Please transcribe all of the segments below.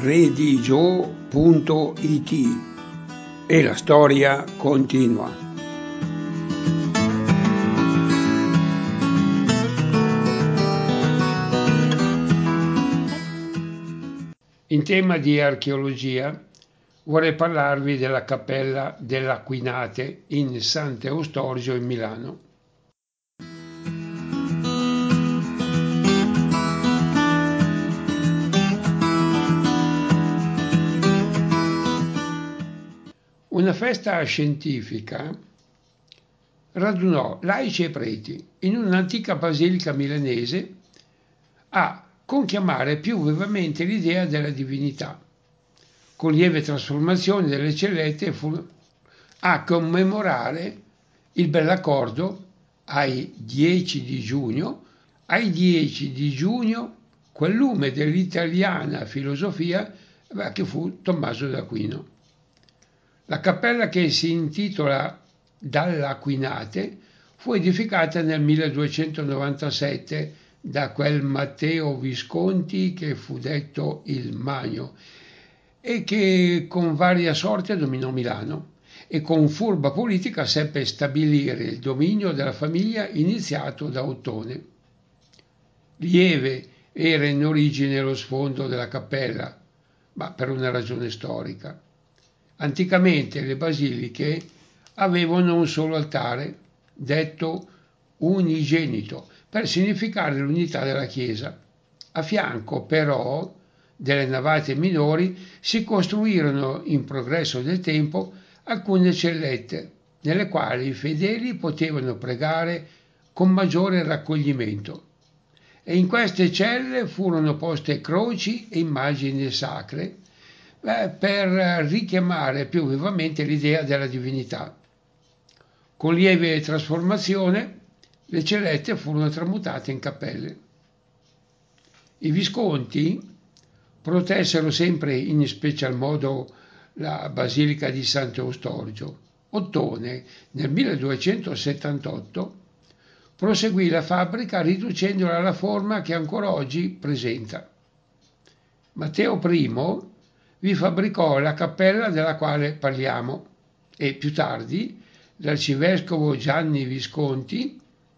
redigio.it e la storia continua. In tema di archeologia vorrei parlarvi della cappella dell'Aquinate in Sant'Eustorgio in Milano. Una festa scientifica radunò laici e preti in un'antica basilica milanese a conchiamare più vivamente l'idea della divinità, con lieve trasformazione delle cellette a commemorare il bell'accordo ai 10 di giugno, quel lume dell'italiana filosofia che fu Tommaso d'Aquino. La cappella, che si intitola Dall'Aquinate, fu edificata nel 1297 da quel Matteo Visconti che fu detto il Magno e che con varia sorte dominò Milano e con furba politica seppe stabilire il dominio della famiglia iniziato da Ottone. Lieve era in origine lo sfondo della cappella, ma per una ragione storica. Anticamente le basiliche avevano un solo altare, detto unigenito, per significare l'unità della Chiesa. A fianco, però, delle navate minori si costruirono in progresso del tempo alcune cellette, nelle quali i fedeli potevano pregare con maggiore raccoglimento. E in queste celle furono poste croci e immagini sacre, per richiamare più vivamente l'idea della divinità. Con lieve trasformazione, le cellette furono tramutate in cappelle. I Visconti protessero sempre in special modo la Basilica di Sant'Eustorgio. Ottone, nel 1278, proseguì la fabbrica riducendola alla forma che ancora oggi presenta. Matteo I vi fabbricò la cappella della quale parliamo e più tardi l'arcivescovo Giovanni Visconti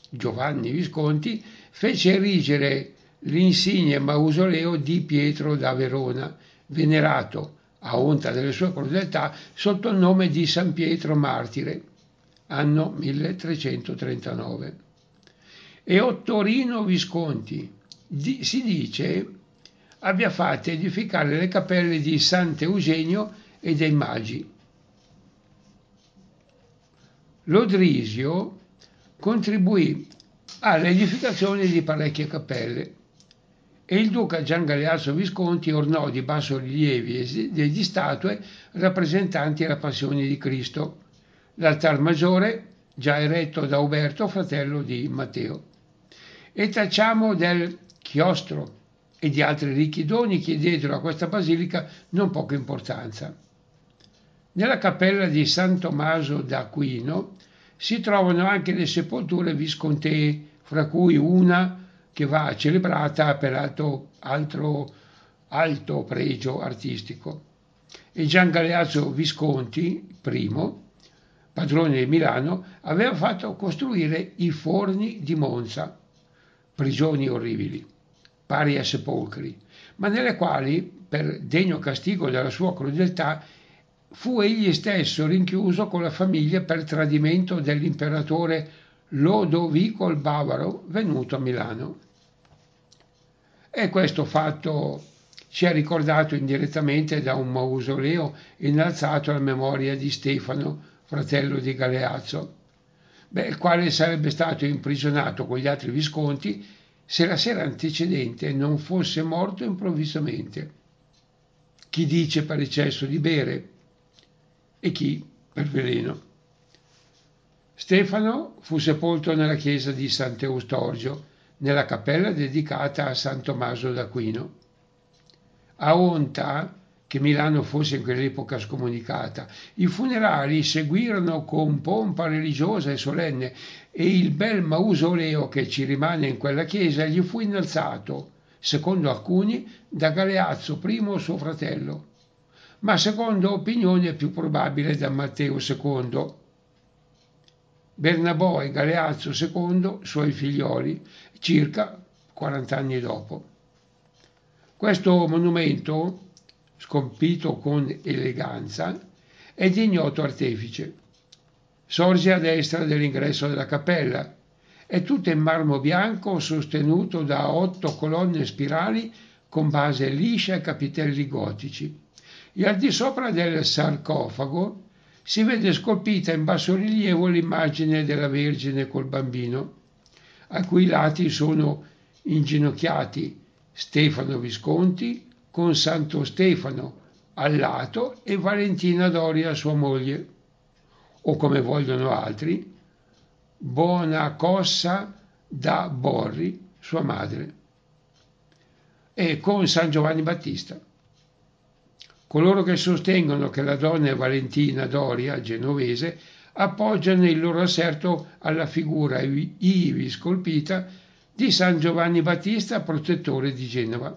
fece erigere l'insigne mausoleo di Pietro da Verona, venerato, a onta delle sue crudeltà, sotto il nome di San Pietro Martire, anno 1339. E Ottorino Visconti si dice abbia fatto edificare le cappelle di Sant'Eugenio e dei Magi. Lodrisio contribuì all'edificazione di parecchie cappelle e il duca Gian Galeazzo Visconti ornò di bassorilievi degli statue rappresentanti la Passione di Cristo, l'altar maggiore già eretto da Uberto, fratello di Matteo. E tacciamo del chiostro e di altri ricchi doni che diedero a questa basilica non poca importanza. Nella cappella di San Tommaso d'Aquino si trovano anche le sepolture viscontee, fra cui una che va celebrata per alto pregio artistico. E Gian Galeazzo Visconti I, padrone di Milano, aveva fatto costruire i forni di Monza, prigioni orribili, pari a sepolcri, ma nelle quali, per degno castigo della sua crudeltà, fu egli stesso rinchiuso con la famiglia per tradimento dell'imperatore Lodovico il Bavaro venuto a Milano. E questo fatto ci è ricordato indirettamente da un mausoleo innalzato alla memoria di Stefano, fratello di Galeazzo, il quale sarebbe stato imprigionato con gli altri Visconti se la sera antecedente non fosse morto improvvisamente. Chi dice per eccesso di bere e chi per veleno. Stefano fu sepolto nella chiesa di Sant'Eustorgio, nella cappella dedicata a San Tommaso d'Aquino. A onta che Milano fosse in quell'epoca scomunicata, i funerali seguirono con pompa religiosa e solenne e il bel mausoleo che ci rimane in quella chiesa gli fu innalzato secondo alcuni da Galeazzo I suo fratello, ma secondo opinione più probabile da Matteo II, Bernabò e Galeazzo II, suoi figlioli, circa 40 anni dopo. Questo monumento, scolpito con eleganza, è di ignoto artefice. Sorge a destra dell'ingresso della cappella. È tutto in marmo bianco sostenuto da 8 colonne spirali con base liscia e capitelli gotici. E al di sopra del sarcofago si vede scolpita in bassorilievo l'immagine della Vergine col bambino, a cui lati sono inginocchiati Stefano Visconti con Santo Stefano al lato e Valentina Doria sua moglie, o come vogliono altri, Bonacossa da Borri sua madre, e con San Giovanni Battista. Coloro che sostengono che la donna è Valentina Doria, genovese, appoggiano il loro asserto alla figura ivi scolpita di San Giovanni Battista, protettore di Genova.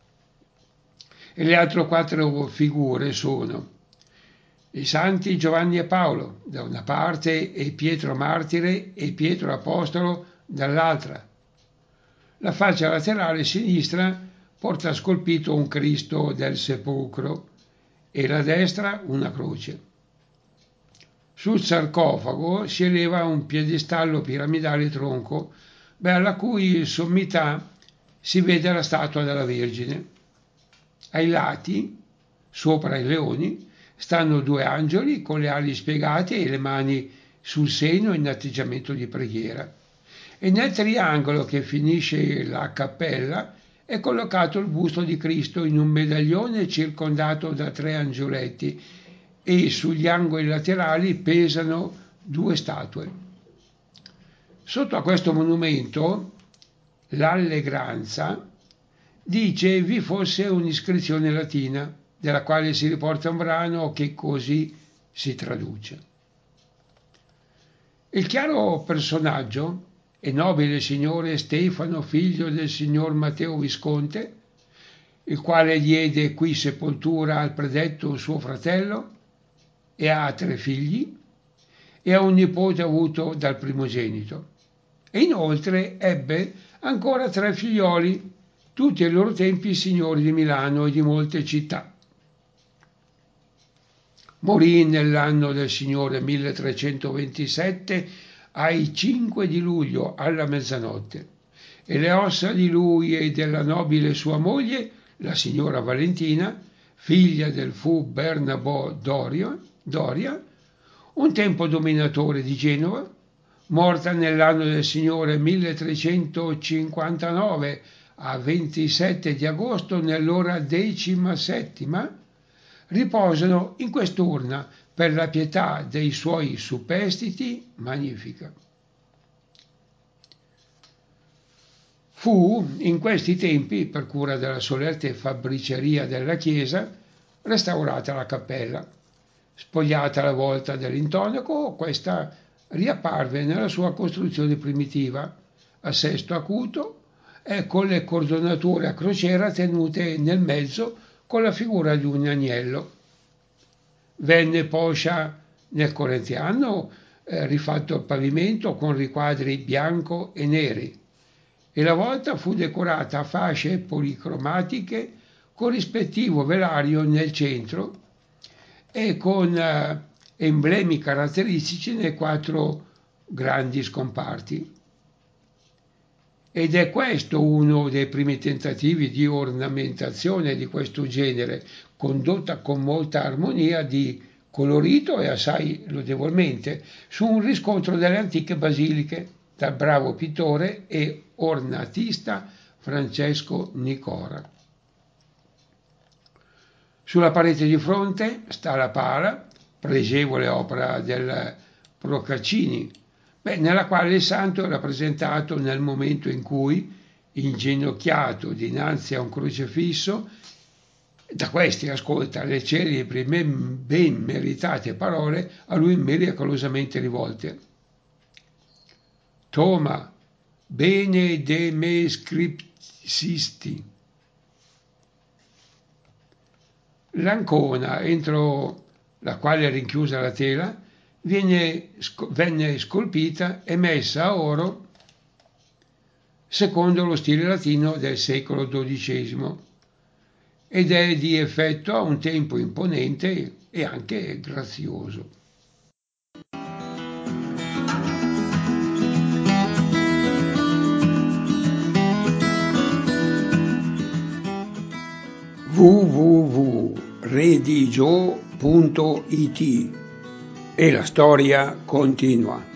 E le altre 4 figure sono i santi Giovanni e Paolo da una parte e Pietro Martire e Pietro Apostolo dall'altra. La faccia laterale sinistra porta scolpito un Cristo del sepolcro e la destra una croce. Sul sarcofago si eleva un piedistallo piramidale tronco, alla cui sommità si vede la statua della Vergine. Ai lati, sopra i leoni, stanno 2 angeli con le ali spiegate e le mani sul seno in atteggiamento di preghiera. E nel triangolo che finisce la cappella è collocato il busto di Cristo in un medaglione circondato da 3 angioletti e sugli angoli laterali pesano 2 statue. Sotto a questo monumento, l'allegranza dice vi fosse un'iscrizione latina, della quale si riporta un brano che così si traduce. Il chiaro personaggio è nobile signore Stefano, figlio del signor Matteo Visconte, il quale diede qui sepoltura al predetto suo fratello e ha 3 figli e ha un nipote avuto dal primogenito. E inoltre ebbe ancora 3 figlioli, tutti ai loro tempi signori di Milano e di molte città. Morì nell'anno del Signore 1327 ai 5 di luglio alla mezzanotte, e le ossa di lui e della nobile sua moglie, la signora Valentina, figlia del fu Bernabò Doria, un tempo dominatore di Genova, morta nell'anno del Signore 1359 a 27 di agosto nell'ora 17ª, riposano in quest'urna per la pietà dei suoi superstiti magnifica. Fu in questi tempi, per cura della solerte fabbriceria della chiesa, restaurata la cappella. Spogliata la volta dell'intonaco, questa riapparve nella sua costruzione primitiva, a sesto acuto e con le cordonature a crociera tenute nel mezzo con la figura di un agnello. Venne poscia nel corrente anno rifatto il pavimento con riquadri bianco e neri, e la volta fu decorata a fasce policromatiche con rispettivo velario nel centro e con emblemi caratteristici nei 4 grandi scomparti. Ed è questo uno dei primi tentativi di ornamentazione di questo genere, condotta con molta armonia di colorito e assai lodevolmente su un riscontro delle antiche basiliche dal bravo pittore e ornatista Francesco Nicora. Sulla parete di fronte sta la pala, pregevole opera del Procaccini, nella quale il santo è rappresentato nel momento in cui, inginocchiato dinanzi a un crocefisso, da questi ascolta le celebri ben meritate parole a lui miracolosamente rivolte. Toma, bene de me scripsisti, L'ancona entro la quale è rinchiusa la tela venne scolpita e messa a oro secondo lo stile latino del secolo XII ed è di effetto a un tempo imponente e anche grazioso. www.redigio.it e la storia continua.